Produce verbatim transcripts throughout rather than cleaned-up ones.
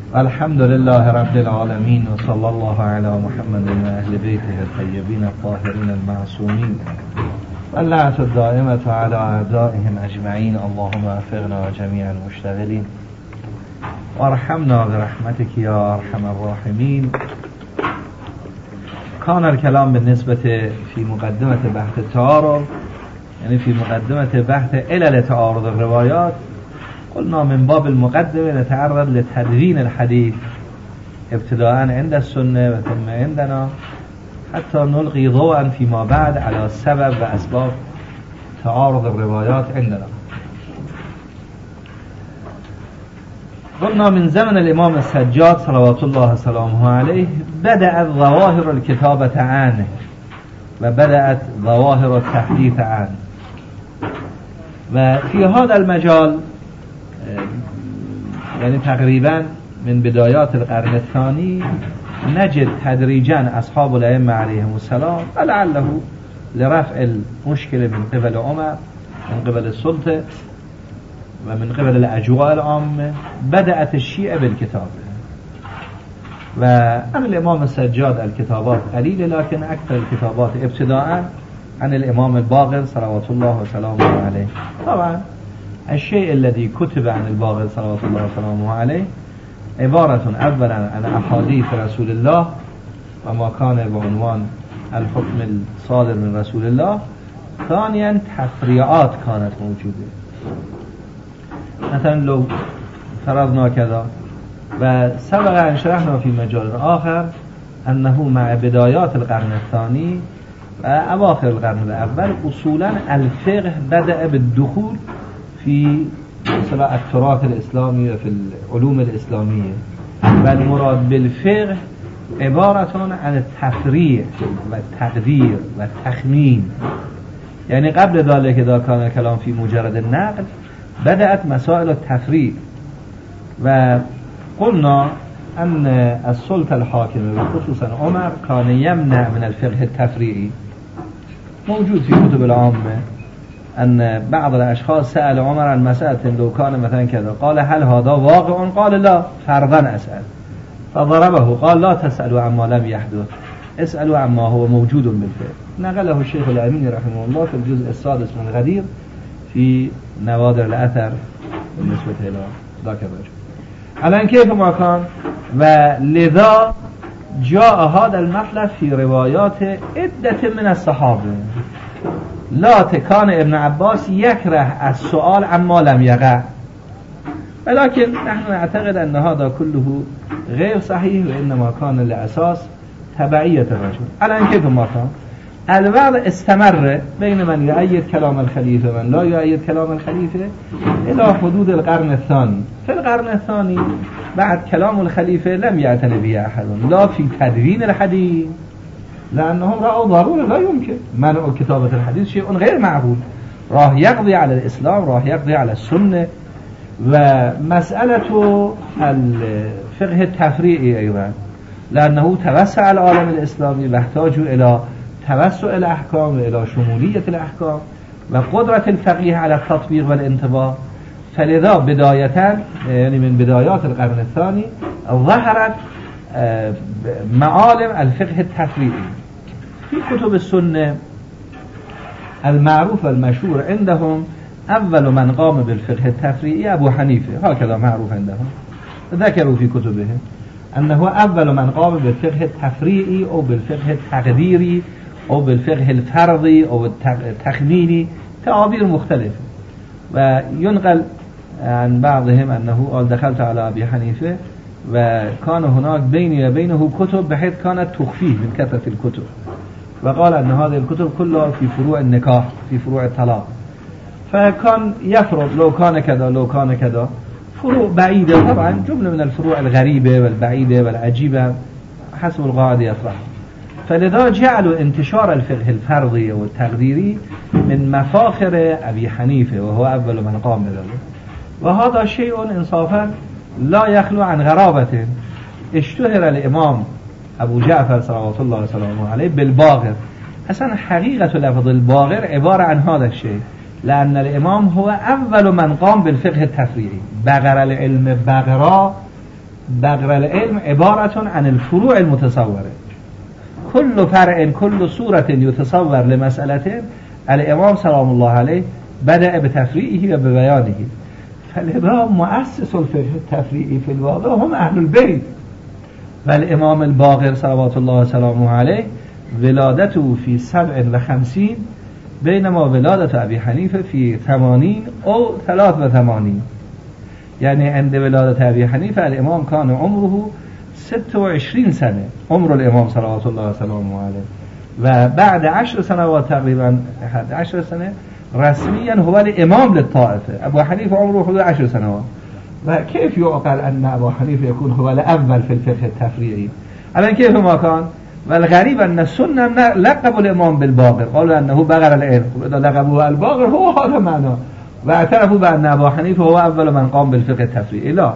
الحمد لله رب العالمين وصلى الله على محمد وأهل بيته الطيبين الطاهرين المعصومين واللعنة الدائمة على أعدائهم أجمعين. اللهم وفقنا جميع المشتغلين وارحمنا برحمتك يا أرحم الراحمين. كان الكلام بالنسبة في مقدمة بحث التعارض، يعني في مقدمة بحث علل تعارض الروايات، قلنا من باب المقدمة نتعرض لتدوين الحديث ابتداء عند السنة وثم عندنا حتى نلقي ضوءا فيما بعد على سبب وأسباب تعارض الروايات عندنا. قلنا من زمن الإمام السجاد صلوات الله وسلامه عليه بدأت ظواهر الكتابة عنه وبدأت ظواهر التحديث عنه، وفي هذا المجال يعني تقريبا من بدايات القرن الثاني نجد تدريجا أصحاب الأئمة عليهم السلام ولعله لرفع المشكلة من قبل عمر من قبل السلطة ومن قبل الأجواء العامة بدأت الشيعة بالكتابة. وعن الإمام السجاد الكتابات قليلة، لكن أكثر الكتابات ابتداء عن الإمام الباقر صلوات الله وسلامه عليه. طبعا الشيء الذي كتب عن الباقر صلوات الله وسلامه عليه عبارة أولا عن أحاديث رسول الله وما كان بعنوان الحكم الصادر من رسول الله، ثانيا تفريعات كانت موجودة. مثلا لو فرضنا كذا، وسبق أن شرحنا في مجال آخر أنه مع بدايات القرن الثاني وأواخر القرن الأول أصولا الفقه بدأ بالدخول في مثلا التراث الإسلامي وفي العلوم الإسلامية، والمراد بالفقه عبارة عن التفريع والتقدير والتخمين. يعني قبل ذلك إذا كان الكلام في مجرد النقل بدأت مسائل التفريع. وقلنا أن السلطة الحاكمة وخصوصا عمر كان يمنع من الفقه التفريعي. موجود في كتب العامة أن بعض الأشخاص سأل عمر عن مسألة لو كان مثلا كذا، قال هل هذا واقع؟ قال لا، فرضا أسأل. فضربه قال لا تسألوا عما لم يحدث، اسألوا عما هو موجود بالفعل. نقله الشيخ الأميني رحمه الله في الجزء السادس من الغدير في نوادر الأثر بالنسبة إلى ذاك الرجل. الآن كيف ما كان، ولذا جاء هذا المطلب في روايات عدة من الصحابة. لا كان ابن عباس يكره السؤال عما لم يقع، ولكن نحن نعتقد أن هذا كله غير صحيح، وإنما كان لأساس تبعية الرجل. الآن كيف ما كان الوضع استمر بين من يؤيد كلام الخليفة ومن لا يؤيد كلام الخليفة إلى حدود القرن الثاني. في القرن الثاني بعد كلام الخليفة لم يعتني به أحد، لا في تدوين الحديث، لأنهم رأوا ضرورة لا يمكن منع كتابة الحديث، شيء غير معقول، راح يقضي على الإسلام، راح يقضي على السنة. ومسألة الفقه التفريعي أيضا لأنه توسع العالم الإسلامي واحتاج إلى توسع الأحكام وإلى شمولية الأحكام وقدرة الفقيه على التطبيق والانتباه، فلذا بداية يعني من بدايات القرن الثاني ظهرت معالم الفقه التفريعي. في كتب السنة المعروف والمشهور عندهم أول من قام بالفقه التفريعي أبو حنيفة، هكذا معروف عندهم، ذكروا في كتبهم أنه أول من قام بالفقه التفريعي أو بالفقه التقديري أو بالفقه الفرضي أو التخميني، تعابير مختلفة. وينقل عن بعضهم أنه قال دخلت على أبي حنيفة وكان هناك بيني وبينه كتب بحيث كانت تخفيه من كثرة الكتب، وقال أن هذه الكتب كلها في فروع النكاح، في فروع الطلاق، فكان يفرض لو كان كذا لو كان كذا، فروع بعيدة طبعا، جملة من الفروع الغريبة والبعيدة والعجيبة حسب القاعدة يطرح. فلذا جعلوا انتشار الفقه الفرضي والتقديري من مفاخر أبي حنيفة، وهو أول من قام بذلك. وهذا شيء إنصافا لا يخلو عن غرابة. اشتهر الإمام أبو جعفر صلوات الله وسلامه عليه بالباغر. أصلا حقيقة لفظ الباغر عبارة عن هذا الشيء، لأن الإمام هو أول من قام بالفقه التفريعي. بغر العلم بغرا بغر العلم عبارة عن الفروع المتصورة. كل فرع كل صورة يتصور لمسألة الإمام سلام الله عليه بدأ بتفريعه وببيانه. فلذا مؤسس الفقه التفريعي في الواقع هم أهل البيت. والإمام الباقر صلوات الله وسلامه عليه ولادته في سبع وخمسين بينما ولادة أبي حنيفة في ثمانين أو ثلاث وثمانين. يعني عند ولادة أبي حنيفة الإمام كان عمره ست وعشرين سنة، عمر الإمام صلوات الله وسلامه عليه، وبعد عشر سنوات تقريبا حد عشر سنة رسميا هو الإمام للطائفة. أبو حنيفة عمره حدود عشر سنوات. وكيف يعقل أن أبو حنيفة يكون هو الأول في الفقه التفريعي؟ الآن كيف ما كان؟ والغريب أن السنة لقبوا الإمام بالباقر، قالوا أنه بغر العلم، إذا لقبوه الباقر هو هذا معناه، واعترفوا بأن أبو حنيفة هو أول من قام بالفقه التفريعي. لا،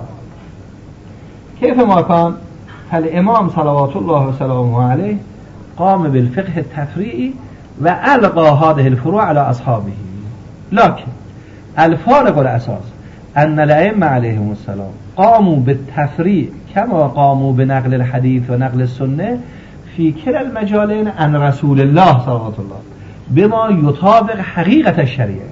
كيف ما كان فالإمام صلوات الله وسلامه عليه قام بالفقه التفريعي وألقى هذه الفروع على أصحابه. لكن الفارق الأساس أن الأئمة عليهم السلام قاموا بالتفريع كما قاموا بنقل الحديث ونقل السنة في كلا المجالين عن رسول الله صلوات الله بما يطابق حقيقة الشريعة.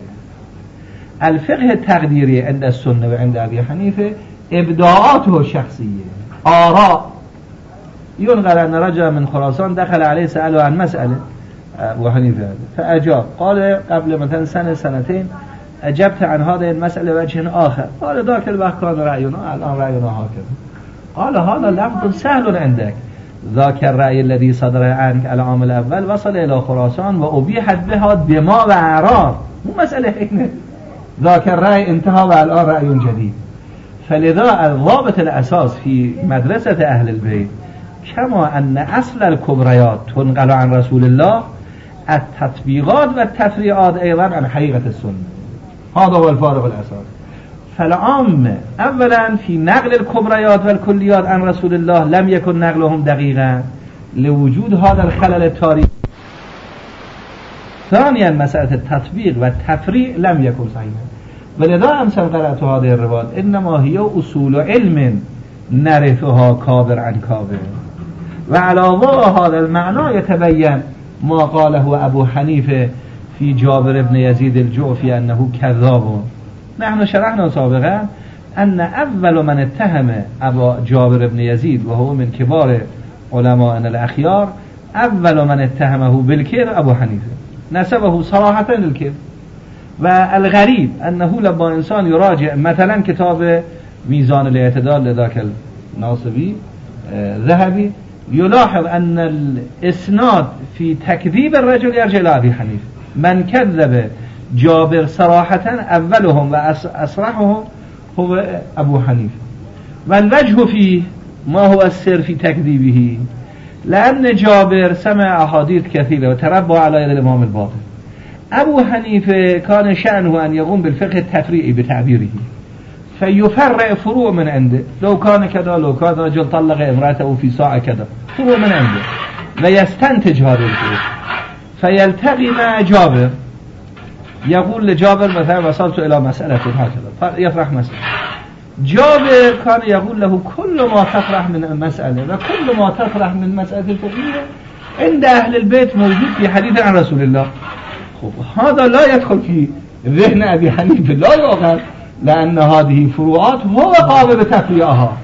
الفقه التقديري عند السنة وعند أبي حنيفة إبداعاته الشخصية، آراء. ينقل أن رجل من خراسان دخل عليه سأله عن مسألة أبو حنيفة فأجاب، قال قبل مثلا سنة سنتين أجبت عن هذه المسألة وجه آخر. قال ذاك الوقت كان رأينا، الآن رأينا هكذا. قال هذا لفظ سهل عندك، ذاك الرأي الذي صدر عنك العام الأول وصل إلى خراسان وأبيحت بها دماء وأعراض، مو مسألة هنا. ذاك الرأي انتهى والآن رأي جديد. فلذا الضابط الأساس في مدرسة أهل البيت كما أن أصل الكبريات تنقل عن رسول الله، التطبيقات والتفريعات أيضا عن حقيقة السنة. هذا هو الفارق الأساس. فالعام أولا في نقل الكبريات والكليات عن رسول الله لم يكن نقلهم دقيقا لوجود هذا الخلل التاريخي. ثانيا مسألة التطبيق والتفريع لم يكن صحيحا. ولذا أمثل قرأت هذه الروايات إنما هي أصول علم نعرفها كابر عن كابر. وعلى ضوء هذا المعنى يتبين ما قاله أبو حنيفة في جابر بن يزيد الجعفي أنه كذاب. نحن شرحنا سابقا أن أول من اتهم أبو جابر بن يزيد وهو من كبار علماء الأخيار، أول من اتهمه بالكذب أبو حنيفة، نسبه صراحة للكذب. والغريب أنه لما إنسان يراجع مثلا كتاب ميزان الاعتدال لذاك الناصبي ذهبي يلاحظ أن الإسناد في تكذيب الرجل يرجع إلى أبي حنيفة. من كذب جابر صراحة أولهم وأصرحهم هو أبو حنيفة. والوجه فيه ما هو السر في تكذيبه؟ لأن جابر سمع أحاديث كثيرة وتربى على يد الإمام الباقر. أبو حنيفة كان شأنه أن يقوم بالفقه التفريعي بتعبيره، فيفرع فروع من عنده. لو كان كذا، لو كان رجل طلق امرأته في ساعة كذا، فروع من عنده، ويستنتج هذه الفروع فيلتقي مع جابر. يقول لجابر مثلا وصلت إلى مسألة هكذا، يطرح مسألة. جابر كان يقول له كل ما تطرح من المسألة وكل ما تطرح من مسألة الفقهية عند أهل البيت موجود في حديث عن رسول الله. هذا لا يدخل في ذهن أبي حنيفة، لا يؤخذ، لأن هذه فروعات هو قابل بتفريعها.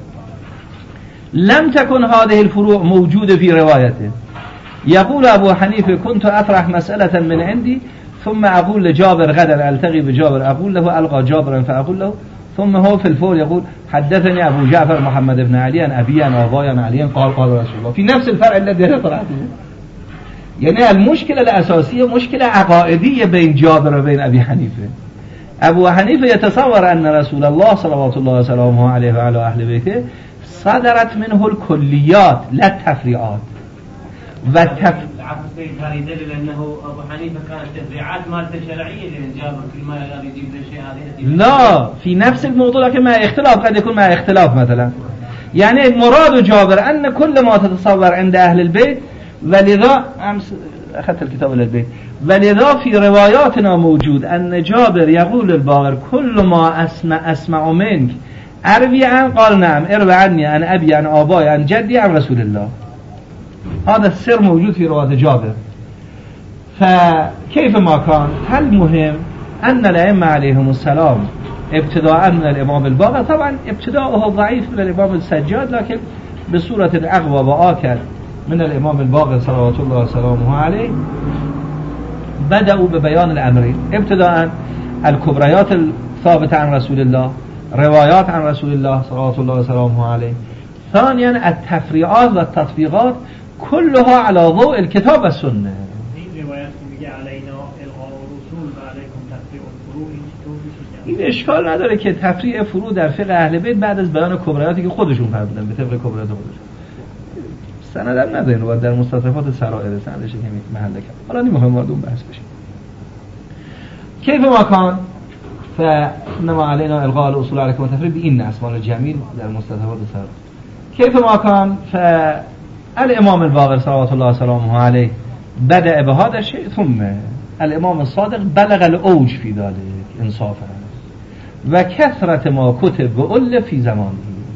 لم تكن هذه الفروع موجودة في روايته. يقول أبو حنيفة كنت أطرح مسألة من عندي ثم أقول لجابر غدا ألتقي بجابر، أقول له ألقى جابرا فأقول له، ثم هو في الفور يقول حدثني أبو جعفر محمد بن علي عن أبي عن أباي عن علي قال قال رسول الله، في نفس الفرع الذي طرحته. يعني المشكلة الأساسية مشكلة عقائدية بين جابر وبين أبي حنيفة. أبو حنيفة يتصور أن رسول الله صلوات الله وسلامه عليه وعلى أهل بيته صدرت منه الكليات لا التفريعات. والتف... هذا يدل أنه أبو حنيفة كانت تفريعات مالته شرعية، لأن جابر كل ما يريد يجيب شيء هذه. لا، في نفس الموضوع لكن مع اختلاف، قد يكون مع اختلاف مثلا. يعني مراد جابر أن كل ما تتصور عند أهل البيت، ولذا أخذت الكتاب إلى البيت، ولذا في رواياتنا موجود أن جابر يقول الباقر كل ما أسمع, أسمع منك أروي عن قال نعم اروي عني عن أبي عن آبائي عن جدي عن رسول الله. هذا السر موجود في رواية جابر. فكيف ما كان المهم أن الأئمة عليهم السلام ابتداء من الإمام الباقر، طبعا ابتداؤه ضعيف من الإمام السجاد، لكن بصورة أقوى وآكد من الإمام الباقر صلوات الله وسلامه عليه، بدأوا ببيان الأمرين. ابتداء الكبريات الثابتة عن رسول الله، روايات عن رسول الله صلوات الله وسلامه عليه. ثانيا التفريعات والتطبيقات كلها على ضوء الكتاب والسنة. این اشکال نداره که تفریع فروع در فقه اهل بیت بعد از بیان کبریاتی که خودشون فرمودن به طبق کبریات خودشون، سندم نداره رو در مستطرفات سرائر سندش که محل کرد. حالا نمیخوایم وارد اون بحث بشیم. کیف ما کان فانما علینا الغاء الاصول علیکم التفریع بین اسمان جمیل در مستطرفات سرائر. کیف ما کان فالامام الباقر صلوات الله وسلامه علیه بدأ بهذا الشيء ثم الامام الصادق بلغ الاوج في ذلك انصافا و کثرت ما کتب و اول فی زمانه.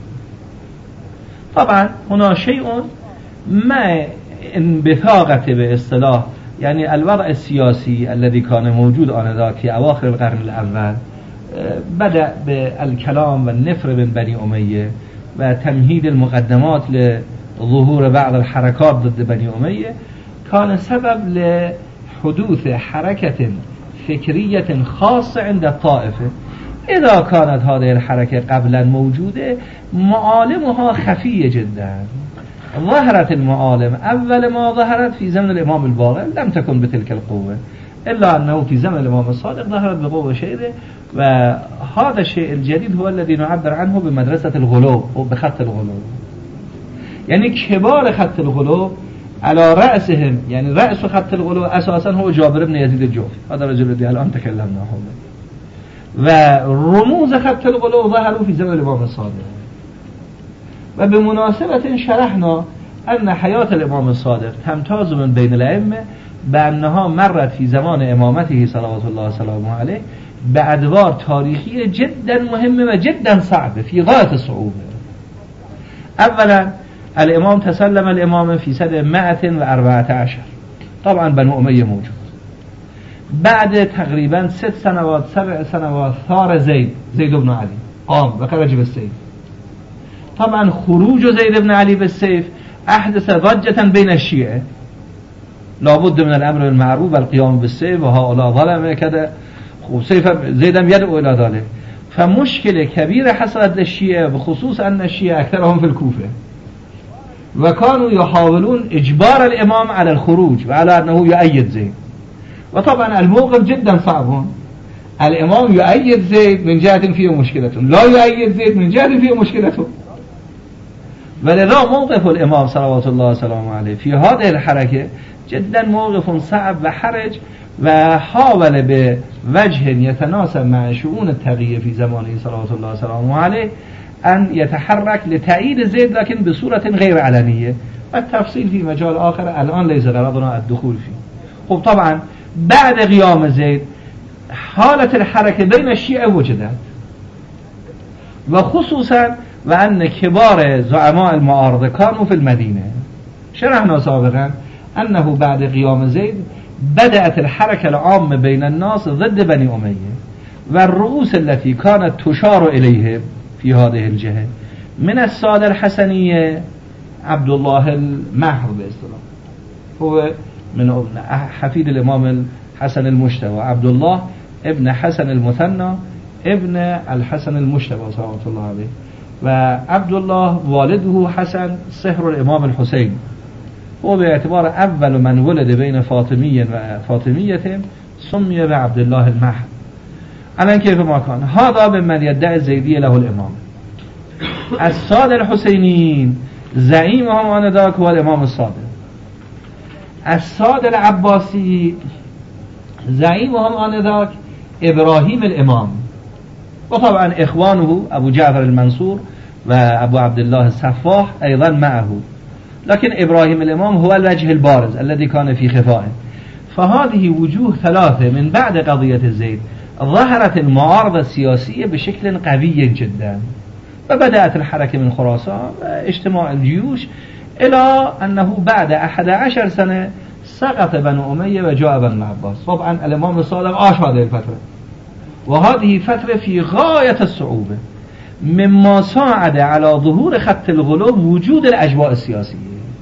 طبعا هنا شيء ما انبثاقت به اصطلاح يعني الوضع السياسي الذي كان موجود آنذاك في أواخر القرن الأول بدأ بالكلام والنفر من بني أمية وتمهيد المقدمات لظهور بعض الحركات ضد بني أمية، كان سبب لحدوث حركة فكرية خاصة عند الطائفة. إذا كانت هذه الحركة قبلا موجودة معالمها خفية جدا. ظهرت المعالم أول ما ظهرت في زمن الإمام الباقر لم تكن بتلك القوة، إلا أنه في زمن الإمام الصادق ظهرت بقوة شديدة. وهذا الشيء الجديد هو الذي نعبر عنه بمدرسة الغلو وبخط الغلو، يعني كبار خط الغلو على رأسهم، يعني رأس خط الغلو أساسا هو جابر بن يزيد الجوفي، هذا الرجل الذي الآن تكلمنا عنه. ورموز خط الغلو ظهروا في زمن الإمام الصادق. وبمناسبة شرحنا أن حياة الإمام الصادق تمتاز من بين الأئمة بأنها مرت في زمان إمامته صلوات الله وسلامه عليه بأدوار تاريخية جدا مهمة وجدا صعبة في غاية الصعوبة. أولا الإمام تسلم الإمامة في سنة مائة وأربعة عشر، طبعا بنو أمية موجود. بعد تقريبا ست سنوات سبع سنوات ثار زيد زيد بن علي قام وخرج بالسيف. طبعا خروج زيد بن علي بالسيف أحدث ضجة بين الشيعة، لابد من الأمر بالمعروف والقيام بالسيف وهؤلاء ظلمة كذا، وسيف زيد يدعو إلى ذلك. فمشكلة كبيرة حصلت للشيعة، بخصوص أن الشيعة أكثرهم في الكوفة، وكانوا يحاولون إجبار الإمام على الخروج وعلى أنه يؤيد زيد. وطبعا الموقف جدا صعب، الإمام يؤيد زيد من جهة فيه مشكلة، لا يؤيد زيد من جهة فيه مشكلة. ولذا موقف الإمام صلوات الله وسلامه عليه في هذه الحركة جدا موقف صعب وحرج، وحاول بوجه يتناسب مع شؤون التقية في زمانه صلوات الله وسلامه عليه أن يتحرك لتأييد زيد، لكن بصورة غير علنية. والتفصيل في مجال آخر الآن ليس غرضنا الدخول فيه. خب طبعا بعد قيام زيد حالة الحركة بين الشيعة وجدت، وخصوصا وأن كبار زعماء المعارضة كانوا في المدينة. شرحنا سابقا أنه بعد قيام زيد بدأت الحركة العامة بين الناس ضد بني أمية، والرؤوس التي كانت تشار إليهم في هذه الجهة من السادة الحسنية عبد الله المهر باصطلاح، هو من حفيد الإمام الحسن المجتبى، عبد الله ابن حسن المثنى ابن الحسن المجتبى صلوات الله عليه. وعبد الله والده حسن صهر الإمام الحسين، هو باعتبار أول من ولد بين فاطمي وفاطمية سمي بعبد الله المهر. الآن كيف ما كان هذا بمن يدعي الزيدية له الإمام. السادة الحسينيين زعيمهم آنذاك هو الإمام الصادق. السادة العباسي زعيمهم آنذاك إبراهيم الإمام، وطبعا إخوانه أبو جعفر المنصور وأبو عبد الله السفاح أيضا معه، لكن إبراهيم الإمام هو الوجه البارز الذي كان في خفائه. فهذه وجوه ثلاثة من بعد قضية الزيد ظهرت المعارضة السياسية بشكل قوي جدا، وبدأت الحركة من خراسان واجتماع الجيوش إلى أنه بعد أحد عشر سنة سقط بنو أمية وجاء بنو العباس. طبعا الإمام الصادق عاش هذه الفترة، وهذه فترة في غاية الصعوبة، مما ساعد على ظهور خط الغلو وجود الأجواء السياسية.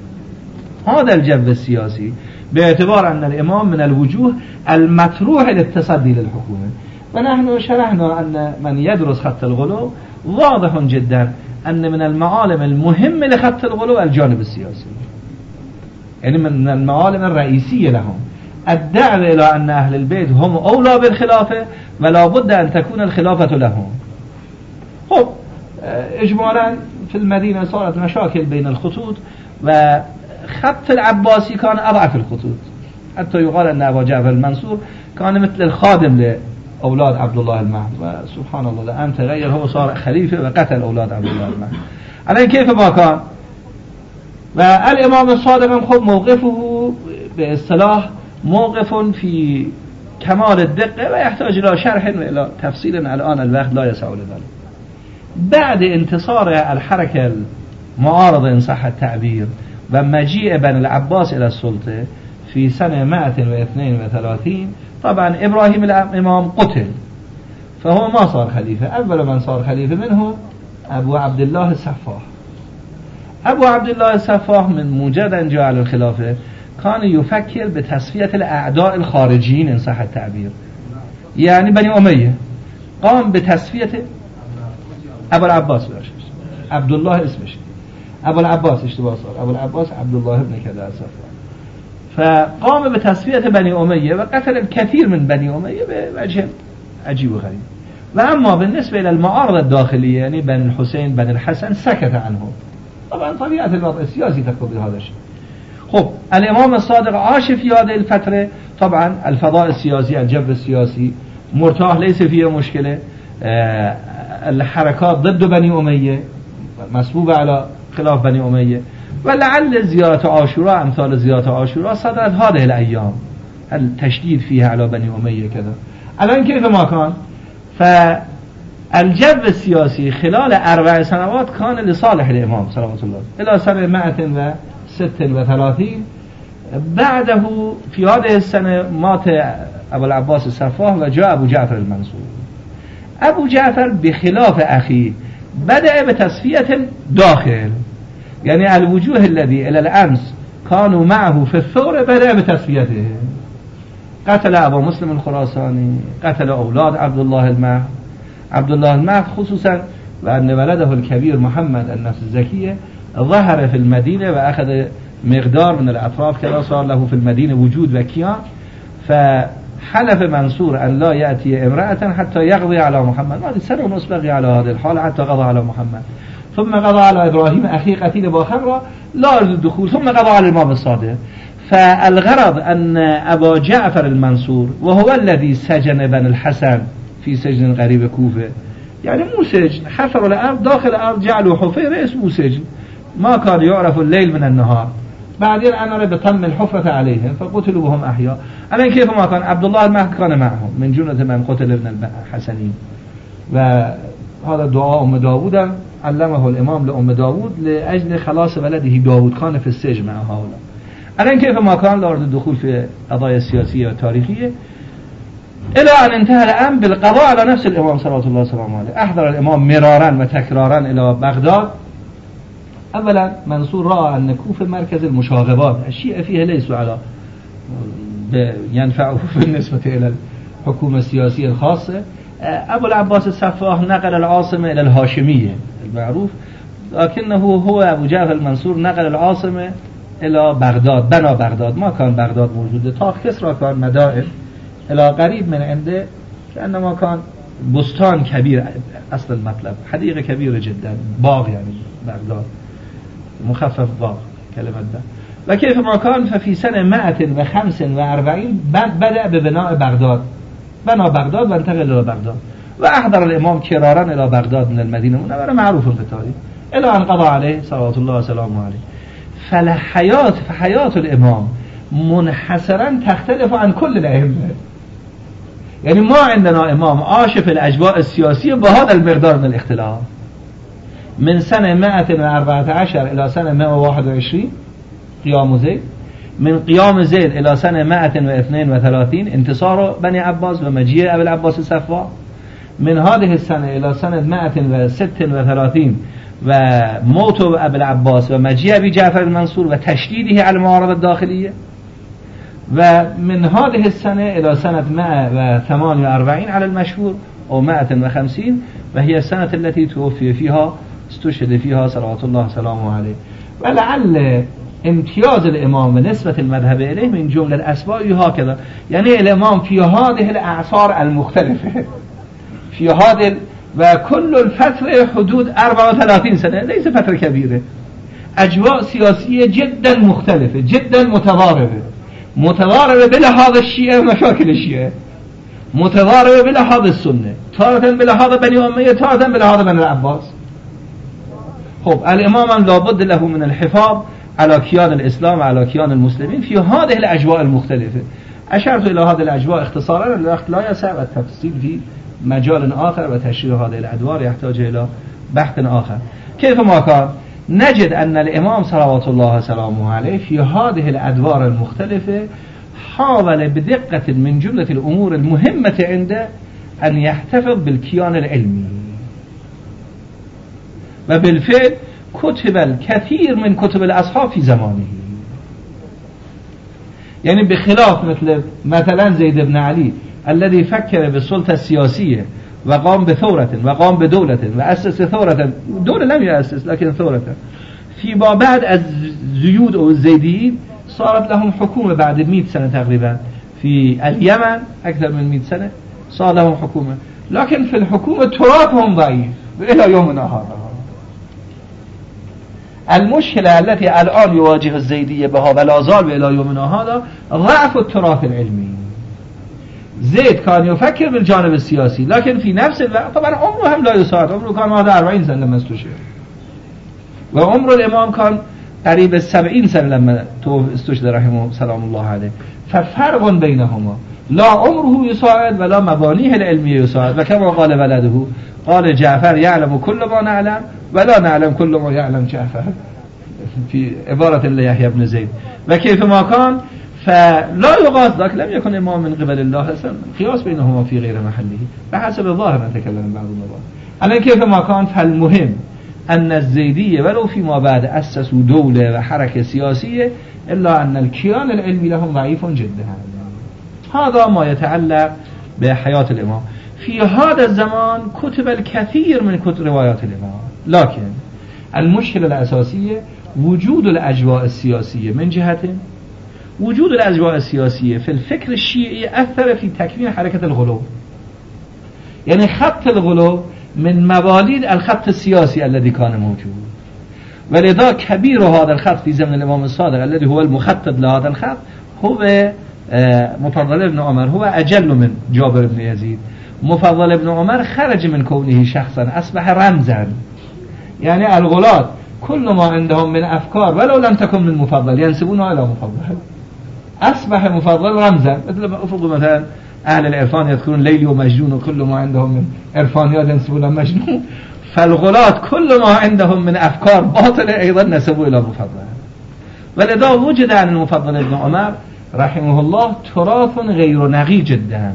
هذا الجو السياسي باعتبار أن الإمام من الوجوه المطروح للتصدي للحكومة. ونحن شرحنا أن من يدرس خط الغلو واضح جدا أن من المعالم المهمة لخط الغلو الجانب السياسي، يعني من المعالم الرئيسية لهم الدعوة إلى أن أهل البيت هم أولى بالخلافة ولا بد أن تكون الخلافة لهم. خب إجمالا في المدينة صارت مشاكل بين الخطوط، وخط العباسي كان أضعف الخطوط، حتى يقال أن أبا جعفر المنصور كان مثل الخادم لأولاد عبد الله المهدي، وسبحان الله الآن تغير، هو صار خليفة وقتل أولاد عبد الله المهدي. على كيف ما كان، والإمام الصادق خب موقفه باصطلاح موقف في كمال الدقة ويحتاج إلى شرح وإلى تفصيل الآن الوقت لا يسع لذلك. بعد انتصار الحركة المعارضة إن صح التعبير ومجيء بن العباس إلى السلطة في سنة مئة واثنين وثلاثين، طبعا إبراهيم الإمام قتل، فهو ما صار خليفة. أول من صار خليفة منه أبو عبد الله السفاح. أبو عبد الله السفاح من مجرد أن جاء على الخلافة كان يفكر بتصفية الأعداء الخارجيين إن صح التعبير، يعني بني أمية. قام بتصفية أبو العباس، عبد الله اسمش أبو العباس، اشتباه صار أبو العباس عبد الله بن كذا السفاح. فقام بتصفية بني أمية وقتل الكثير من بني أمية بوجه عجيب وغريب. وأما بالنسبة إلى المعارضة الداخلية يعني بن الحسين بن الحسن سكت عنه. طبعا طبيعة الوضع السياسي تقتضي هذا الشيء. خب الإمام الصادق عاش في هذه الفترة، طبعا الفضاء السياسي الجو السياسي مرتاح ليس فيه مشكلة. آه الحركات ضد بني أمية مسبوبة على خلاف بني أمية، ولعل زيارة عاشوراء أمثال زيارة عاشوراء صدرت هذه الأيام التشديد فيها على بني أمية كذا. الآن كيف ما كان، فالجو السياسي خلال أربع سنوات كان لصالح الإمام صلوات الله إلى سنة مئة وستة وثلاثين. بعده في هذه السنة مات أبو العباس السفاح وجاء أبو جعفر المنصور. أبو جعفر بخلاف أخيه بدأ بتصفية داخل، يعني الوجوه الذي إلى الأمس كانوا معه في الثورة بدأ بتصفيته. قتل أبو مسلم الخراساني، قتل أولاد عبد الله المهدي. عبد الله المهدي خصوصا وأن ولده الكبير محمد النفس الزكية ظهر في المدينة وأخذ مقدار من الأطراف كذا، صار له في المدينة وجود وكيان. فحلف منصور أن لا يأتي امرأة حتى يقضي على محمد. هذه سنة ونصف بقي على هذه الحال حتى قضى على محمد، ثم قضى على إبراهيم أخي قتيل باخمرة لا يريد الدخول، ثم قضى على الإمام الصادق. فالغرض أن أبا جعفر المنصور وهو الذي سجن بن الحسن في سجن قريب كوفة، يعني مو سجن، حفروا الأرض داخل الأرض جعلوا حفيرة اسمه سجن، ما كان يعرف الليل من النهار. بعدين أمر بطم الحفرة عليهم فقتلوا وهم أحياء. الآن كيف ما كان عبد الله المهدي كان معهم من جملة من قتل ابن الحسنين. وهذا دعاء أم داود علمه الإمام لأم داود لأجل خلاص ولده داود، كان في السجن مع هؤلاء. الآن كيف ما كان لا أريد الدخول في قضايا السياسية والتاريخية، إلى أن انتهى الأمر بالقضاء على نفس الإمام صلى الله عليه وسلم. أحضر الإمام مرارا وتكرارا إلى بغداد. أولا منصور رأى أن كوفة مركز المشاغبات، الشيعة فيها ليسوا على ينفعه بالنسبة إلى الحكومة السياسية الخاصة. أبو العباس السفاح نقل العاصمة إلى الهاشمية المعروف، لكنه هو أبو جعفر المنصور نقل العاصمة إلى بغداد، بنا بغداد. ما كان بغداد موجودة، طاق كسرى كان مدائن إلى قريب من عنده، كأنما كان بستان كبير. أصل المطلب حديقة كبيرة جدا، باغ يعني بغداد، مخفف باغ كلمة ده. وكيف ما كان ففي سنة مئة وخمسة وأربعين بدأ ببناء بغداد، بنى بغداد وانتقل إلى بغداد. وأحضر الإمام كرارا إلى بغداد من المدينة المنورة معروف بالتاريخ، إلى أن قضى عليه صلوات الله وسلامه عليه. فالحياة فحياة الإمام منحسرا تختلف عن كل الأئمة. يعني ما عندنا إمام عاش في الأجواء السياسية بهذا المقدار من الاختلاف. من سنة مائة وأربعة عشر إلى سنة مائة وواحد وعشرين قيام زيد، من قيام زيد إلى سنة مائة واثنين وثلاثين انتصار بني عباس ومجيء أبي العباس الصفوان، من هذه السنة إلى سنة مائة وستة وثلاثين وموت أبي العباس ومجيء أبي جعفر المنصور وتشديده على المعارضة الداخلية، ومن هذه السنة إلى سنة مائة وثمانية وأربعين على المشهور أو مائة وخمسين، وهي السنة التي توفي فيها استشهد فيها صلوات الله سلامه عليه. ولعل امتياز الإمام ونسبة المذهب إليه من جملة الأسباب هكذا، يعني الإمام في هذه الأعصار المختلفة في هذه وكل الفترة حدود أربعة وثلاثين سنة، ليس فترة كبيرة، أجواء سياسية جدا مختلفة جدا متضاربة، متضاربة بلحاظ الشيعة ومشاكل الشيعة، متضاربة بلحاظ السنة، تارة بلحاظ بني أمية، تارة بلحاظ بني العباس. خب الإمام لابد له من الحفاظ على كيان الإسلام وعلى كيان المسلمين في هذه الأجواء المختلفة. أشرت إلى هذه الأجواء اختصارا، الوقت لا يسع التفصيل في مجال آخر وتشريح هذه الأدوار يحتاج إلى بحث آخر. كيف ما كان نجد أن الإمام صلوات الله سلامه عليه في هذه الأدوار المختلفة حاول بدقة من جملة الأمور المهمة عنده أن يحتفظ بالكيان العلمي، وبالفعل كتب الكثير من كتب الأصحاب في زمانه. يعني بخلاف مثل مثلا زيد بن علي الذي فكر بالسلطة السياسية وقام بثورة وقام بدولة وأسس ثورة، دولة لم يأسس لكن ثورة، فيما بعد الزيود أو الزيديين صارت لهم حكومة بعد مئة سنة تقريبا في اليمن، أكثر من مئة سنة صار لهم حكومة، لكن في الحكومة تراثهم ضعيف إلى يومنا هذا. المشكلة التي الآن يواجه الزيدية بها ولا زال إلى يومنا هذا ضعف التراث العلمي. زيد كان يفكر بالجانب السياسي، لكن في نفس الوقت طبعا عمره هم لا يساعد، عمره كان هذا أربعين سنة لما استشهد، وعمر الإمام كان قريب السبعين سنة لما استشهد رحمه سلام الله عليه، ففرق بينهما، لا عمره يساعد ولا مبانيه العلمية يساعد. وكما قال ولده قال جعفر يعلم كل ما نعلم ولا نعلم كل ما يعلم جعفر، في عبارة الله يحيى بن زيد. وكيف ما كان فلا يغاث ذاك لم يكن إمام من قبل الله، قياس بينهما في غير محله بحسب الظاهر نتكلم بعض المرات. أنا كيف ما كان فالمهم أن الزيدية ولو فيما بعد أسسوا دولة وحركة سياسية إلا أن الكيان العلمي لهم ضعيف جدا. هذا ما يتعلق بحياة الإمام. في هذا الزمان كتب الكثير من كتب روايات الإمام، لكن المشكلة الأساسية وجود الأجواء السياسية من جهة، وجود الأجواء السياسية في الفكر الشيعي أثر في تكوين حركة الغلو. يعني خط الغلو من مواليد الخط السياسي الذي كان موجود، ولذا كبير هذا الخط في زمن الإمام الصادق الذي هو المخطط لهذا الخط هو مفضل بن عمر، هو أجل من جابر بن يزيد. مفضل بن عمر خرج من كونه شخصا أصبح رمزا، يعني الغلاة كل ما عندهم من أفكار ولو لم تكن من مفضل ينسبونها إلى مفضل، أصبح مفضل رمزا. مثل ما أفضل مثلا أهل العرفان يذكرون ليلي ومجنون، وكل ما عندهم من عرفانيات ينسبون مجنون، فالغلاة كل ما عندهم من أفكار باطلة أيضا نسبوا إلى مفضل. ولذا وجد عن المفضل بن عمر رحمه الله تراث غير نقي جدا.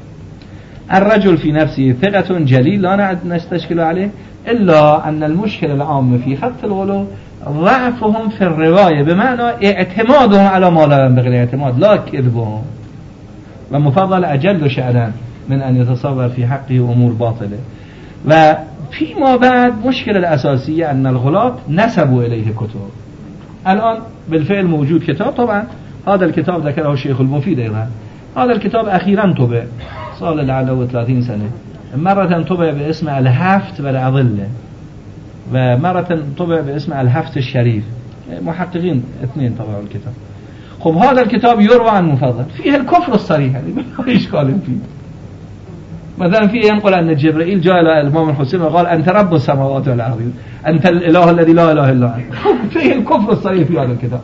الرجل في نفسه ثقة جليل لا نستشكل عليه، إلا أن المشكلة العامة في خط الغلو ضعفهم في الرواية، بمعنى اعتمادهم على ما لا ينبغي الاعتماد لا كذبهم، ومفضل أجل شأنا من أن يتصور في حقه أمور باطلة. وفيما بعد مشكلة الأساسية أن الغلاة نسبوا إليه كتب. الآن بالفعل موجود كتاب، طبعا هذا الكتاب ذكره الشيخ المفيد أيضا، هذا الكتاب أخيرا طبع صار لعله ثلاثين سنة، مرة طبع باسم الهفت والأظلة، ومرة طبع باسم الهفت الشريف، محققين اثنين طبعوا الكتاب. خب هذا الكتاب يروى عن مفضل فيه الكفر الصريح، يعني ما إشكال فيه. مثلا فيه ينقل أن جبرائيل جاء إلى الإمام الحسين وقال أنت رب السماوات والأرض، أنت الإله الذي لا إله إلا أنت. فيه الكفر الصريح في هذا الكتاب.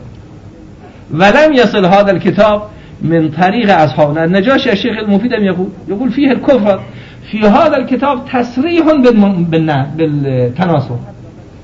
ولم يصل هذا الكتاب من طريق أصحابنا. النجاشي الشيخ المفيد يقول يقول فيه الكفر في هذا الكتاب تصريح بالتناصر،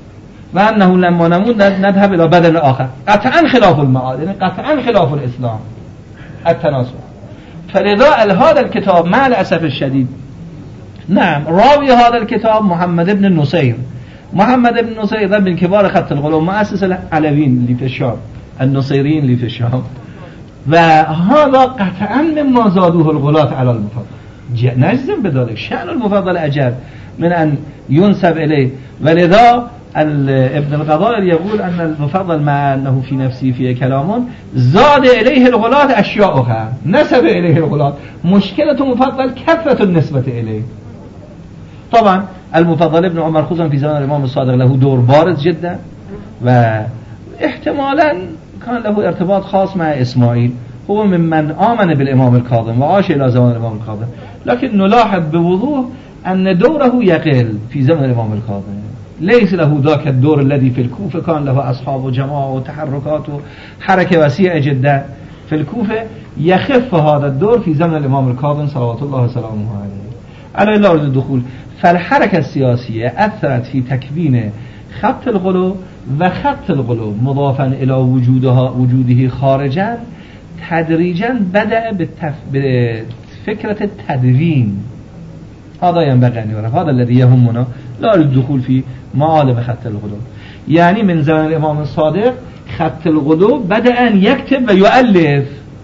و انه لما نمون نذهب الى بدن آخر، قطعا خلاف المعاد، یعنی قطعا خلاف الاسلام التناسب. فلذا هذا الكتاب مع الاسف الشديد، نعم راوي هذا الكتاب محمد بن النصير. محمد بن النصير ده من كبار خط الغلو، مؤسس العلويين اللي في الشام، النصيريين اللي في الشام، وهذا قطعا مما زادوه الغلاة على المفضل. نجزم بذلك، شأن المفضل أجل من أن ينسب إليه. ولذا ابن القضاء يقول أن المفضل مع أنه في نفسه فيه كلام زاد إليه الغلاة أشياء أخرى، نسب إليه الغلاة. مشكلة مفضل كثرة النسبة إليه. طبعا المفضل ابن عمر خصوصا في زمان الإمام الصادق له دور بارز جدا، واحتمالا كان له ارتباط خاص مع إسماعيل، هو ممن آمن بالإمام الكاظم وعاش إلى زمان الإمام الكاظم، لكن نلاحظ بوضوح أن دوره يقل في زمن الإمام الكاظم، ليس له ذاك الدور الذي في الكوفة كان له أصحاب وجماعة وتحركات وحركة وسيعة جدا. في الكوفة يخف هذا الدور في زمن الإمام الكاظم صلوات الله وسلامه عليه. على لا أريد الدخول. فالحركة السياسية أثرت في تكوين خط الغلو، وخط الغلو مضافا إلى وجودها وجوده خارجا تدريجا بدأ بالتف... بفكرة التدوين. هذا ينبغي أن يعرف، هذا الذي يهمنا، لا الدخول في معالم خط الغلو. يعني من زمن الإمام الصادق خط الغلو بدأ أن يكتب ويؤلف،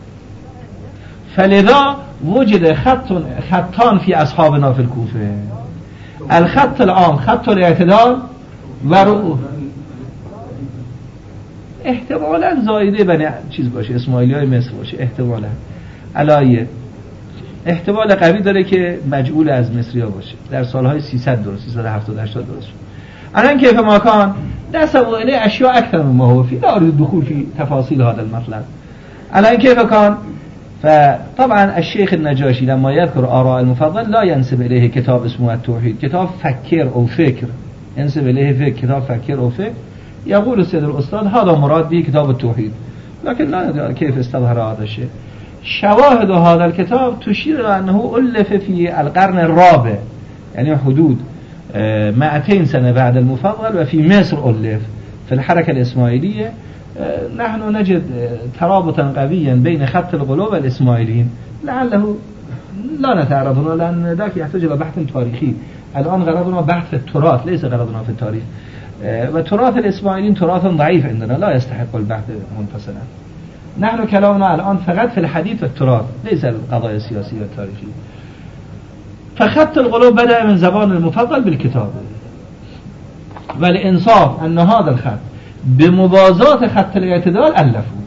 فلذا وجد خط خطان في أصحابنا في الكوفة. الخط العام خط الاعتدال و احتمالا زایده بنی چیز باشه، اسماعیلی های مصر باشه، احتمالا علایه احتمال قوی داره که مجعول از مصری ها باشه. در سالهای سیصد درست، سیصد و هفتاد هشتاد درست. الان كيف ما كان نسبوا إليه أشياء أكثر مما هو في، لا أريد الدخول في تفاصيل هذا المطلب. الان كيف كان؟ فطبعا الشيخ النجاشي لما يذكر آراء المفضل لا ينسب إليه كتاب اسمه التوحيد، كتاب فكر أو فكر، ينسب إليه فكر، كتاب فكر أو فكر. يقول السيد الأستاذ هذا مراد به كتاب التوحيد، لكن لا ندري كيف استظهر هذا الشيء. شواهد هذا الكتاب تشير إلى أنه ألف في القرن الرابع، يعني حدود مئتين سنة بعد المفضل، وفي مصر ألف في الحركة الإسماعيلية. نحن نجد ترابطا قويا بين خط الغلو والإسماعيليين، لعله لا نتعرض لأن ذاك يحتاج إلى بحث تاريخي. الآن غرضنا بحث في التراث ليس غرضنا في التاريخ، وتراث الإسماعيليين تراث ضعيف عندنا لا يستحق البحث منفصلا. نحن كلامنا الآن فقط في الحديث والتراث، ليس القضايا السياسية والتاريخية. فخط الغلو بدأ من زبان المفضل بالكتاب، والإنصاف أن هذا الخط بمبازات خط الاعتدال ألفوه.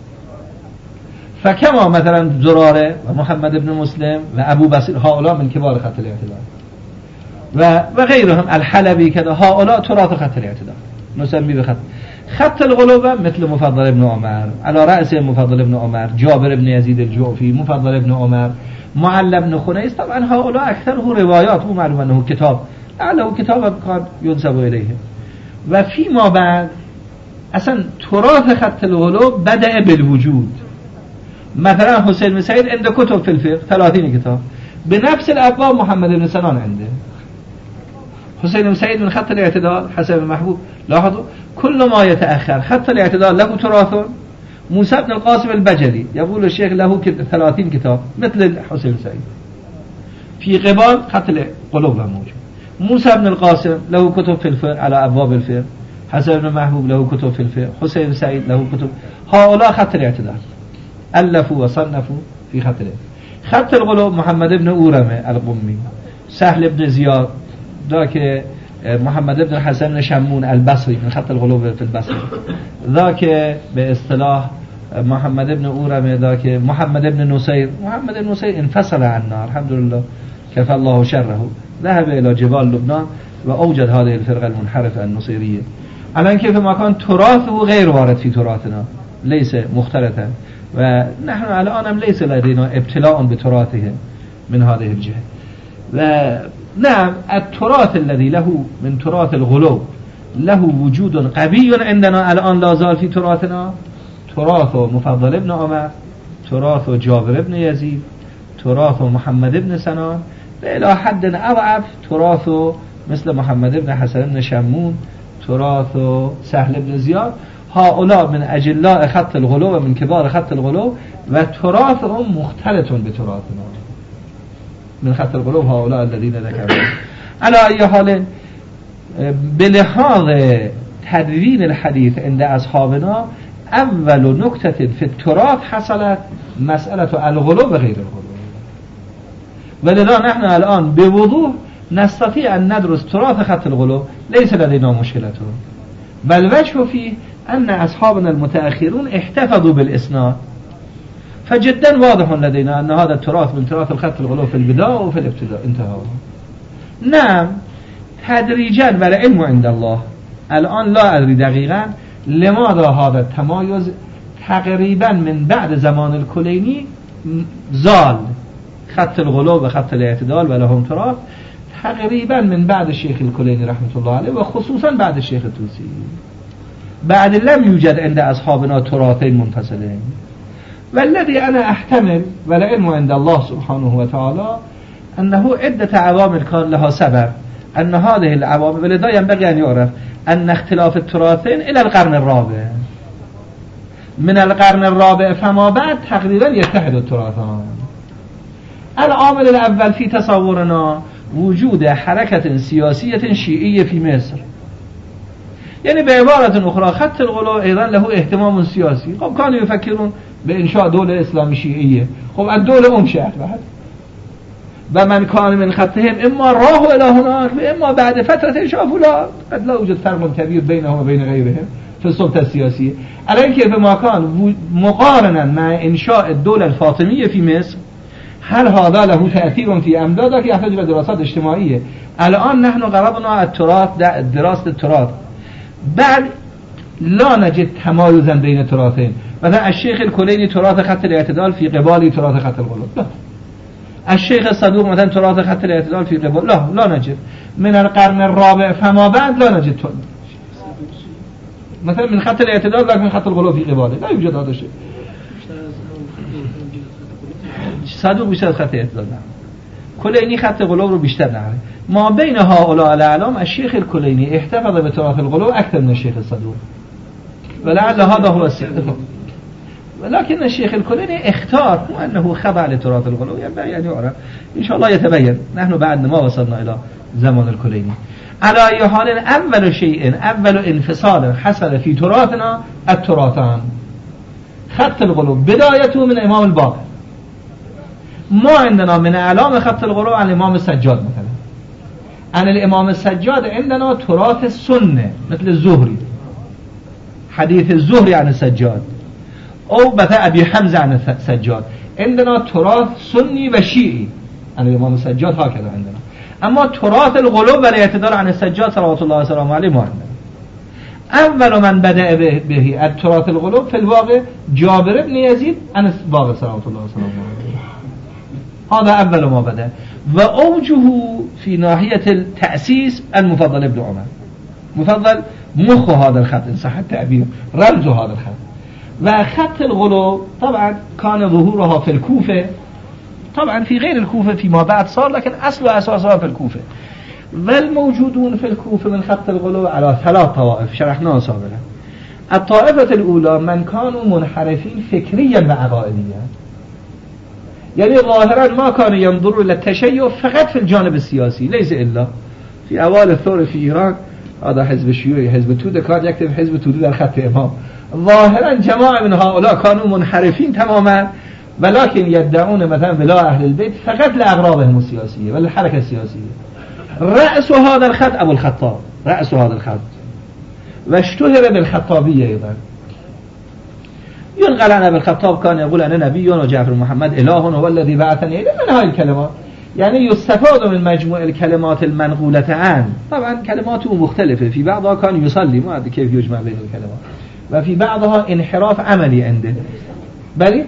فكما مثلا زراره ومحمد بن مسلم وأبو بصير هؤلاء من كبار خط الاعتدال، وغيرهم الحلبي كذا، هؤلاء تراث خط الاعتدال نسميه بخط خط الغلو. مثل مفضل بن عمر على رأس مفضل بن عمر، جابر بن يزيد الجعفي، مفضل بن عمر، معل بن خنيس. طبعا هؤلاء أكثره روايات، مو معلوم أنه كتاب، لعله كتاب كان ينسب إليه. وفيما بعد اصلا تراث خط الغلو بدأ بالوجود. مثلا حسين بن سعيد عنده كتب في الفقه ثلاثين كتاب بنفس الأبواب، محمد بن سنان عنده. حسين بن سعيد من خط الاعتدال، حسن بن محبوب. لاحظوا كل ما يتأخر خط الاعتدال له تراث. موسى بن القاسم البجلي يقول الشيخ له ثلاثين كتاب مثل حسين بن سعيد. في قبال خط الغلو موجود. موسى بن القاسم له كتب في الفقه على أبواب الفقه، حسن بن محبوب له كتب في الفقه، حسين بن سعيد له كتب. هؤلاء خط الاعتدال ألفوا وصنفوا في خط الاعتدال. خط الغلو محمد بن أورمة القمي، سهل بن زياد ذاك، محمد بن الحسن بن شمون البصري من خط الغلو في البصرة، ذاك باصطلاح محمد بن أورمة، ذاك محمد بن نصير. محمد بن نصير انفصل عنا الحمد لله كفى الله شره، ذهب إلى جبال لبنان وأوجد هذه الفرقة المنحرفة النصيرية. الآن كيف ما كان تراثه غير وارد في تراثنا، ليس مختلطا، ونحن الآن ليس لدينا ابتلاء بتراثهم من هذه الجهة. ونعم التراث الذي له من تراث الغلو له وجود قوي عندنا الآن لا زال في تراثنا، تراث مفضل ابن عمر، تراث جابر ابن يزيد، تراث محمد ابن سنان، إلى حد أضعف تراث مثل محمد ابن حسن ابن شمون، تراث و سهل بن زیاد هؤلاء من اجلاء خط الغلو و من کبار خط الغلو و تراث هم مختلط به تراثنا من خط الغلو هؤلاء الذين ذكروا. على ای حال بلحاظ تدوین الحديث عند اصحابنا اول نکته فی التراث حصلت مسألة الغلو و غیر الغلو، ولذا نحن الآن بوضوح نستطيع أن ندرس تراث خط الغلو ليس لدينا مشكلته، بل وجه فيه أن أصحابنا المتأخرون احتفظوا بالإسناد، فجدا واضح لدينا أن هذا التراث من تراث الخط الغلو في البداية وفي الابتداء انتهى. نعم تدريجا والعلم عند الله. الآن لا أدري دقيقا لماذا هذا التمايز تقريبا من بعد زمان الكليني زال خط الغلو و خط الاعتدال و لهم تراث تقريبا من بعد الشيخ الكليني رحمة الله عليه وخصوصا بعد الشيخ التوسي. بعد لم يوجد عند أصحابنا تراثين منفصلين، والذي أنا أحتمل والعلم عند الله سبحانه وتعالى أنه عدة عوامل كان لها سبب، أن هذه العوامل ولذا ينبغي أن يعرف أن اختلاف التراثين إلى القرن الرابع، من القرن الرابع فما بعد تقريبا يتحد التراثان. العامل الأول في تصورنا وجود حركة سياسية شيعية في مصر، يعني بعبارة أخرى خط الغلو أيضا له اهتمام سياسي. خب كانوا يفكرون بإنشاء دولة إسلامية شيعية، خب الدولة أنشأت بعد ومن كان من خطهم إما راحوا إلى هناك وإما بعد فترة شافوا لا قد لا يوجد فرق كبير بينهم وبين غيرهم في السلطة السياسية. على كيف ما كان مقارنا مع إنشاء الدولة الفاطمية في مصر، هل هذا له تأثير في أمدادك يحتاج إلى دراسات اجتماعية. الآن نحن قربنا التراث دراسة التراث، بعد لا نجد تمايزا بين التراثين. مثلا الشيخ الكليني تراث خط الاعتدال في قبال تراث خط الغلو، لا. الشيخ الصدوق مثلا تراث خط الاعتدال في قبال، لا لا نجد. من القرن الرابع فما بعد لا نجد مثلا من خط الاعتدال لكن خط الغلو في قباله لا يوجد هذا الشيء. صدوق بیشتر از خط اعتدال نعم، کلینی خط غلو رو بیشتر نعم. ما بین هؤلاء الاعلام الشيخ الكليني احتفظ بتراث الغلو أكثر من الشيخ الصدوق، ولعل هذا هو السبب. ولكن الشيخ الكليني اختار وأنه خضع لتراث الغلو، يعني يعرف إن شاء الله يتبين. نحن بعد ما وصلنا إلى زمن الكليني. على أي حال أول شيء أول انفصال حصل في تراثنا التراثان. خط الغلو بدايته من إمام الباقر، ما عندنا من اعلام خط الغلو عن الامام السجاد مثلا. عن الامام السجاد عندنا تراث السنة مثل الزهري، حديث الزهري عن السجاد، او مثلا ابي حمزة عن السجاد. عندنا تراث سني و شيعي عن الامام السجاد هكذا عندنا. اما تراث الغلو والاعتدال عن السجاد صلوات الله وسلامه عليه ما عندنا. اول من بدأ به التراث الغلو في الواقع جابر بن يزيد عن الباقر صلوات الله وسلامه عليه، هذا أول ما بدأ. وأوجه في ناحية التأسيس المفضل ابن عمر، مفضل مخ هذا الخط إن صح التعبير، رمز هذا الخط. وخط الغلو طبعا كان ظهورها في الكوفة، طبعا في غير الكوفة فيما بعد صار، لكن أصل وأساسها في الكوفة. والموجودون في الكوفة من خط الغلو على ثلاث طوائف شرحناها سابقا. الطائفة الأولى من كانوا منحرفين فكريا وعقائديا، يعني ظاهرا ما كانوا ينظروا إلى التشيع فقط في الجانب السياسي، ليس إلا في أوائل الثورة في إيران هذا حزب الشيوعي حزب توده كان يكتب حزب توده در خط إمام. ظاهرا جماعة من هؤلاء كانوا منحرفين تماما، ولكن يدعون مثلا بلا أهل البيت فقط لأغراضهم السياسية وللحركة السياسية. رأس هذا الخط أبو الخطاب، رأس هذا الخط، واشتهر بالخطابية أيضا. ينقل عن ابي الخطاب كان يقول أنا نبي وجعفر محمد إله هو الذي بعثني إليه، من هاي الكلمات. يعني يستفاد من مجموع الكلمات المنقولة عنه. طبعا كلماته مختلفة، في بعضها كان يصلي ما أدري كيف يجمع بين الكلمات، وفي بعضها انحراف عملي عنده. بلي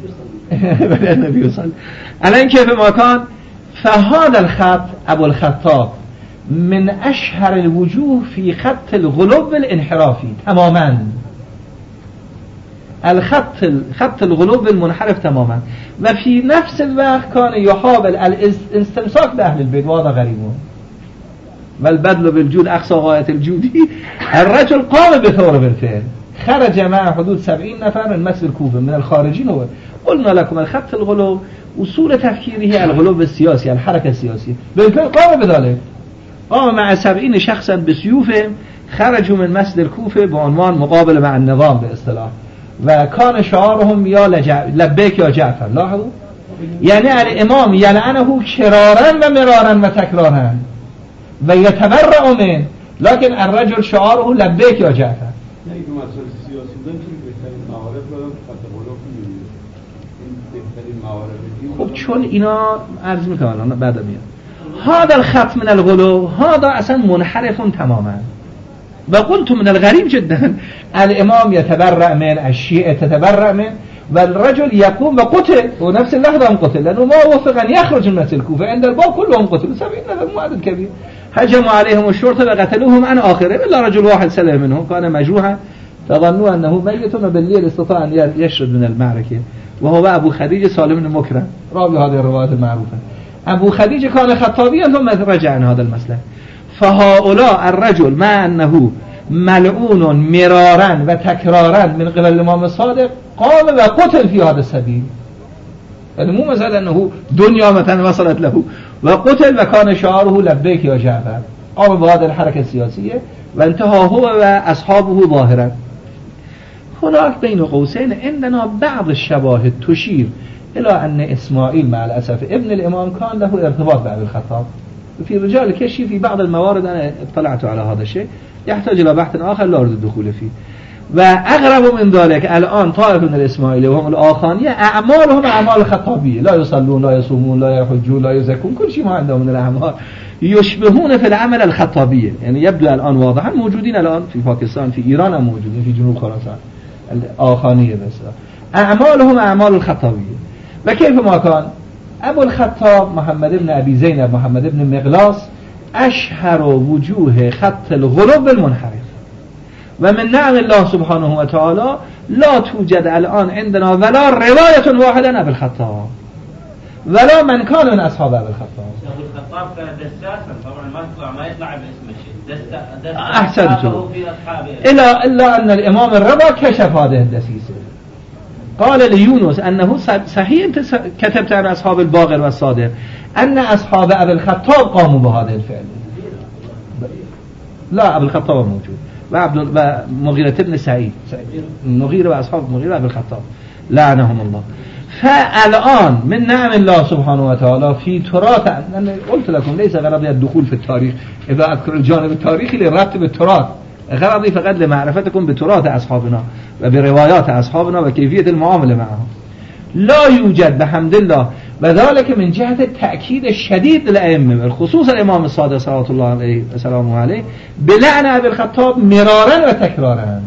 بلي النبي يصلي الان كيف ما كان. فهذا الخط أبو الخطاب من أشهر الوجوه في خط الغلو الانحرافي تماما. الخط خط الغلو المنحرف تماما، وفي نفس الوقت كان يحاول الاستمساك بأهل البيت، وهذا غريب. والبذل بالجود اقصى غاية الجودی. الرجل قام بثور بالفعل، خرج مع حدود سبعين نفر من مسجد الكوفة من الخارجين. هو قلنا لكم الخط الغلو أصول تفكيره الغلو السياسي، الحركة السياسية. بالفعل قام بذلك، قام مع سبعين شخصا بسيوفهم، خرجوا من مسجد الكوفة بعنوان مقابل مع النظام باصطلاح، وكان شعارهم يا لبيك يا جعفر. لاحظوا يعني الإمام يلعنه شرارا ومرارا وتكرارا ويتبرأ منه، لكن الرجل شعاره لبيك يا جعفر. خب چون اینا عرض میکنم بعد میاد هذا الخط من الغلو هذا اصلا منحرف تماما. و قلت من الغريب جدا الامام يتبرأ من، الشيعة تتبرأ من، والرجل يقوم وقتل ونفس اللحظة هم قتل، لأنه ما وفق أن يخرج من الكوفة، عند الباب كلهم قتلوا سبعين نفر مو عدد كبير. هجموا عليهم الشرطة وقتلوهم عن آخرهم إلا رجل واحد سلم منهم كان مجروحا فظنوا أنه ميت، وبالليل استطاع أن يشرد من المعركة، وهو أبو خديجة سالم بن مكرم راوي هذه الروايات المعروفة. أبو خديجة كان خطابيا ثم رجع عن هذا المسلك. فهؤلاء الرجل مع أنه ملعون مرارا وتكرارا من قبل الإمام الصادق قام وقتل في هذا السبيل. يعني مو مثلا أنه دنيا مثلا وصلت له وقتل وكان شعاره لبيك يا جعفر، قام بهذه الحركة السياسية وانتهى هو وأصحابه ظاهرا. هناك بين قوسين عندنا بعض الشواهد تشير إلى أن إسماعيل مع الأسف ابن الإمام كان له ارتباط بأبي الخطاب. في رجال الكشي في بعض الموارد أنا اطلعت على هذا الشيء يحتاج إلى بحث آخر لا أريد الدخول فيه. وأغرب من ذلك الآن طائف من الإسماعيلية وهم الآخانية أعمالهم أعمال خطابية، لا يصلون لا يصومون لا يحجون لا يزكون، كل شيء ما عندهم من الأعمال يشبهون في العمل الخطابية. يعني يبدو الآن واضحا موجودين الآن في باكستان، في إيران هم موجودين، في جنوب خراسان الآخانية بس أعمالهم أعمال الخطابية. وكيف ما كان أبو الخطاب محمد بن أبي زينب محمد بن مغلاس أشهر وجوه خط الغلو المنحرف. ومن نعم الله سبحانه وتعالى لا توجد الآن عندنا ولا رواية واحدة عن أبي الخطاب ولا من كان من أصحاب أبي الخطاب. أبو الخطاب كان دساسا طبعا ما يطلع ما يطلع باسم الشيء دس دس أحسنتم إلا إلا أن الإمام الرضا كشف هذه الدسيسة. قال ليونس أنه صحيح أنت كتبت عن أصحاب الباقر والصادق أن أصحاب أبي الخطاب قاموا بهذا الفعل. لا أبي الخطاب موجود وعبد ومغيرة بن سعيد مغيرة وأصحاب مغيرة وأبي الخطاب لعنهم الله. فالآن من نعم الله سبحانه وتعالى في تراث، أنا قلت لكم ليس غرضي الدخول في التاريخ إذا أذكر الجانب التاريخي لرتب التراث، غرضي فقط لمعرفتكم بتراث أصحابنا وبروايات أصحابنا وكيفية المعاملة معهم. لا يوجد بحمد الله، وذلك من جهة التأكيد الشديد للأئمة بالخصوص الإمام الصادق صلوات الله عليه وسلامه عليه بلعن أبي الخطاب مرارا وتكرارا.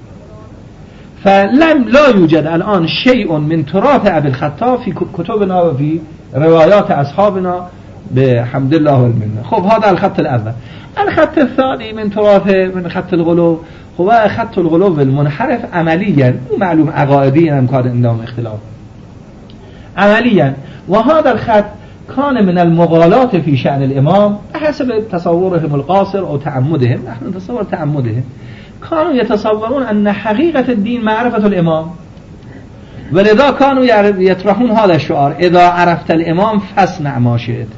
فلم لا يوجد الآن شيء من تراث أبي الخطاب في كتبنا وفي روايات أصحابنا بحمد الله والمنة. خب هذا الخط الأول. الخط الثاني من تراث من خط الغلو هو خط الغلو المنحرف عمليا، ومعلوم عقائديا هم كان عندهم اختلاف عمليا. وهذا الخط كان من المغالاة في شأن الإمام حسب تصورهم القاصر أو تعمدهم. نحن نتصور تعمدهم، كانوا يتصورون أن حقيقة الدين معرفة الإمام، ولذا كانوا يطرحون هذا الشعار إذا عرفت الإمام فاصنع ما شئت.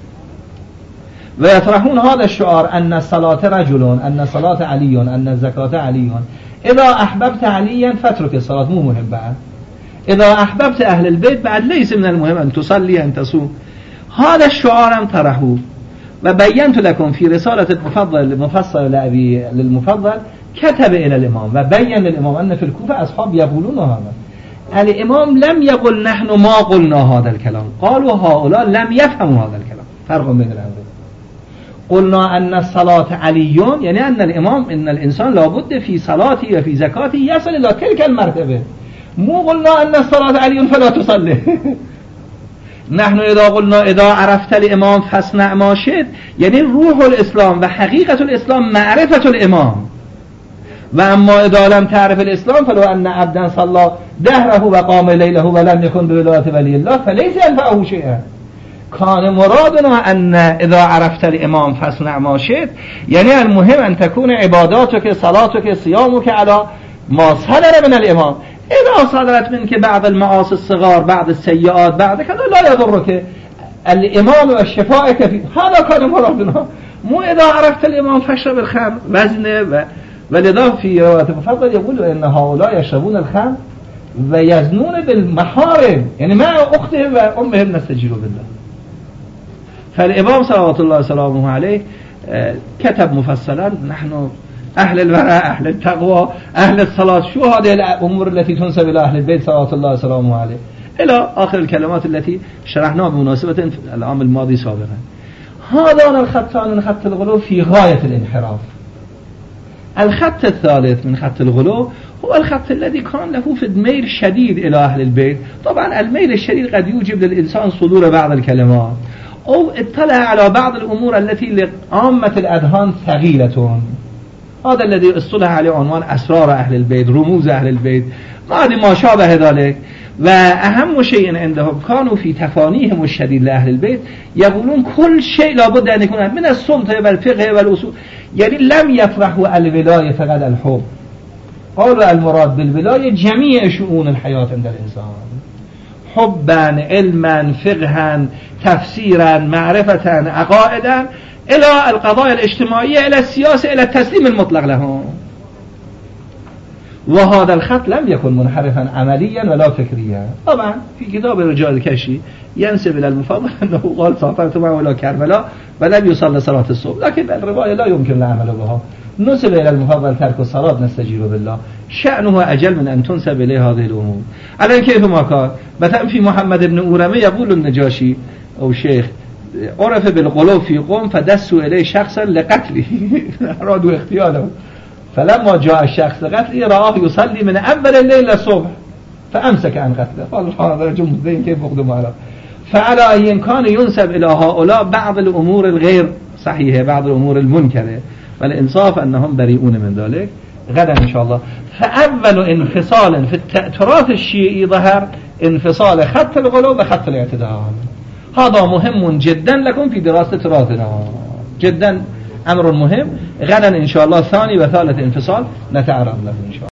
ويطرحون هذا الشعار أن الصلاة رجل، أن صلاة علي، أن الزكاة علي، إذا أحببت عليا فاترك الصلاة مو مهم بعد، إذا أحببت أهل البيت بعد ليس من المهم أن تصلي أن تصوم. هذا الشعار هم طرحوه. وبينت لكم في رسالة المفضل المفصل لأبي للمفضل كتب إلى الإمام وبين للإمام أن في الكوفة أصحاب يقولون هذا. الإمام لم يقل نحن ما قلنا هذا الكلام، قالوا هؤلاء لم يفهموا هذا الكلام. فرق بين الأمرين. قلنا أن الصلاة علي، يعني أن الإمام إن الإنسان لابد في صلاته وفي زكاته يصل إلى تلك المرتبة. مو قلنا أن الصلاة علي فلا تصلي. نحن إذا قلنا إذا عرفت الإمام فاصنع ما شئت، يعني روح الإسلام وحقيقة الإسلام معرفة الإمام. وأما إذا لم تعرف الإسلام فلو أن عبدا صلى دهره وقام ليله ولم يكن بولاية ولي الله فليس ينفعه شيئا. كان مرادنا أن إذا عرفت الإمام فاصنع ما شئت، يعني المهم أن تكون عباداتك صلاتك صيامك على ما صدر من الإمام. إذا صدرت منك بعض المعاصي الصغار بعض السيئات بعد كذا لا يضرك الإمام والشفاء فيه، هذا كان مرادنا. مو إذا عرفت الإمام فاشرب الخمر وزنه. ولذا في رواية مفضل يقول إن هؤلاء يشربون الخمر ويزنون بالمحارم، يعني مع أختهم وأمهم نستجير بالله. فالإمام صلوات الله وسلامه عليه كتب مفصلا نحن أهل الورع أهل التقوى أهل الصلاة، شو هذه الأمور التي تنسب إلى أهل البيت صلوات الله وسلامه عليه، إلى آخر الكلمات التي شرحناها بمناسبة العام الماضي سابقا. هذان الخطان من خط الغلو في غاية الانحراف. الخط الثالث من خط الغلو هو الخط الذي كان له في ميل شديد إلى أهل البيت. طبعا الميل الشديد قد يوجب للإنسان صدور بعض الكلمات أو اطلع على بعض الأمور التي لعامة الأذهان ثقيلة. هذا الذي اصطلح عليه عنوان أسرار أهل البيت، رموز أهل البيت، ما شابه ذلك. وأهم شيء عندهم كانوا في تفانيهم الشديد لأهل البيت يقولون كل شيء لابد أن يكون من السلطة والفقه والأصول، يعني لم يفرحوا الولاية فقط الحب، قالوا المراد بالولاية جميع شؤون الحياة عند الإنسان، حبا علما فقها تفسيرا معرفة عقائدا إلى القضايا الاجتماعية إلى السياسة إلى التسليم المطلق لهم. وهذا الخط لم يكن منحرفا عمليا ولا فكريا. طبعا في كتاب رجال الكشي ينسب إلى المفضل أنه قال سافرت معه إلى كربلاء ولم يصلي صلاة الصبح، لكن الرواية لا يمكن العمل بها. نسب إلى المفضل ترك الصلاة نستجير بالله، شأنه أجل من أن تنسب إليه هذه الأمور. على كيف ما كان مثلا في محمد بن أورمي يقول النجاشي أو شيخ عرف بالغلو في قوم فدسوا إليه شخصا لقتله أرادوا اغتياله، فلما جاء الشخص لقتله رآه يصلي من أول الليل للصبح فأمسك عن قتله. قال هذا رجل مزين كيف أقدم على. فعلى أي كان ينسب إلى هؤلاء بعض الأمور الغير صحيحة بعض الأمور المنكرة، والإنصاف أنهم بريئون من ذلك. غدا إن شاء الله. فأول انفصال في التراث الشيعي ظهر انفصال خط الغلو وخط الاعتدال. هذا مهم جدا لكم في دراسة تراثنا، جدا أمر مهم. غدا إن شاء الله ثاني وثالث انفصال نتعرض له إن شاء الله.